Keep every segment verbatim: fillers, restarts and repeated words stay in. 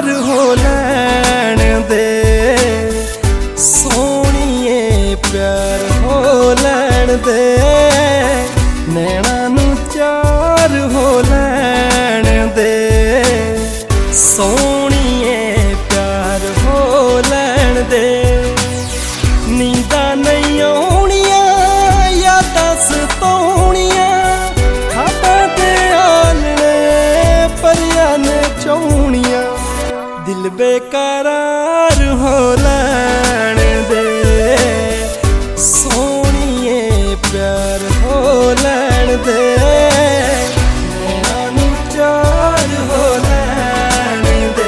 चार हो लैण दे, सोहणीए प्यार हो लैण दे, नैना नू चार हो लैण दे, सोहणीए प्यार हो लैण दे। नींदा नहीं आउणियां यादां सताउणियां, खाबां दे आलणे परियां ने चौणियां, दिल बेकरार हो लैण दे, सोहणीए प्यार हो लैण दे, नैना नू चार हो लैण दे,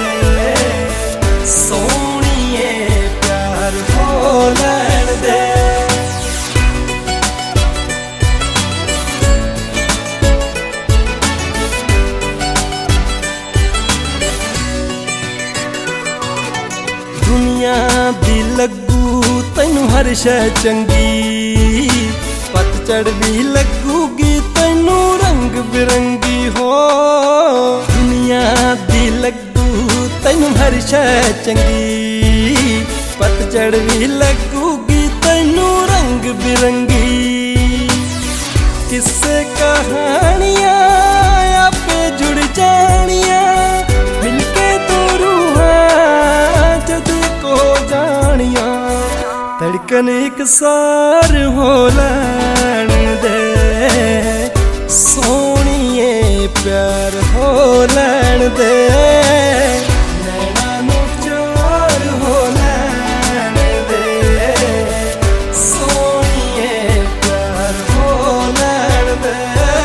सोहणीए प्यार हो लैण दे। दुनिया दी लगू तैनू हर शै चंगी, पतझड़ भी लगूगी तैनू रंग बिरंगी हो। दुनिया दी लगू तैनू हर शै चंगी, पतझड़ भी लगूगी तैनू रंग बिरंगी। किस्से कहानियां आपे जुड़ जानियां, मिलके दो रूहां जद को जानियां, धड़कन एक सार हो लैण दे, सोहणीए प्यार हो लैण दे, नैना नू चार हो लैण दे, सोहणीए प्यार हो लैण दे।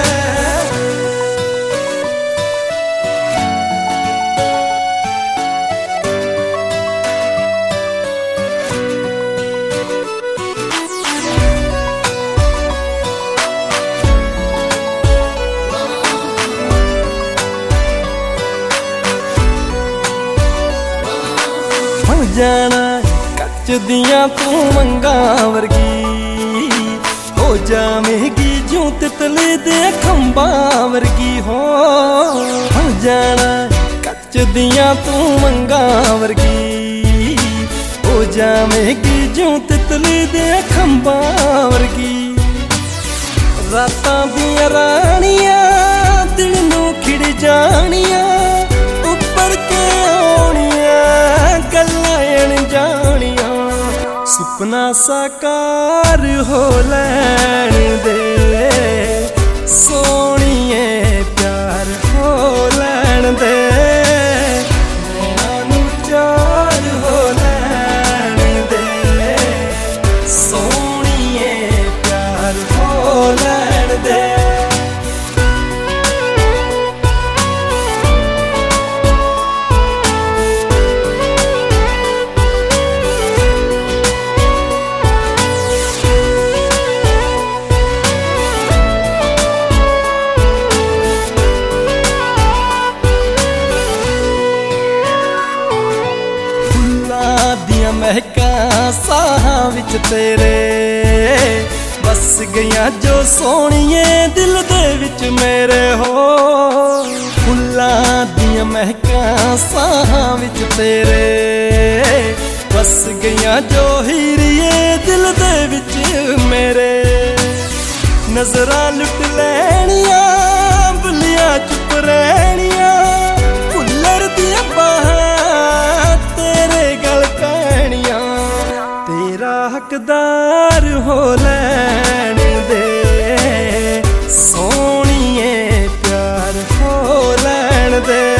जाना कच दियां तू मंगां वर्गी, हो जावेगी जूं तितली दे खंबां वर्गी हो। हो जाना कच दियां तू मंगां वर्गी, हो जावेगी जूं तितली दे खंबां वर्गी। रातां दियां रानियां दिल नू खिड़ जानियां, उपर के आउणियां गल्लां अणजानियां, सुपना साकार हो लैण दे, सोहणीए प्यार हो लैण दे, नैना नू चार हो लैण दे, सोहणीए प्यार हो लैण दे। महकां साहां विच तेरे बस गईयां जो सोहणीए दिल दे विच मेरे हो। फुल्लां दियां महकां साहां विच तेरे बस गईयां जो हीरिए दिल दे विच मेरे। नजरां लुट लैणियां बुलियां चुप रहणियां, फुल्लर दियां बाहां तेरे गल पैणियां, तेरा हकदार हो लैण दे, सोहणीए प्यार हो लैण दे।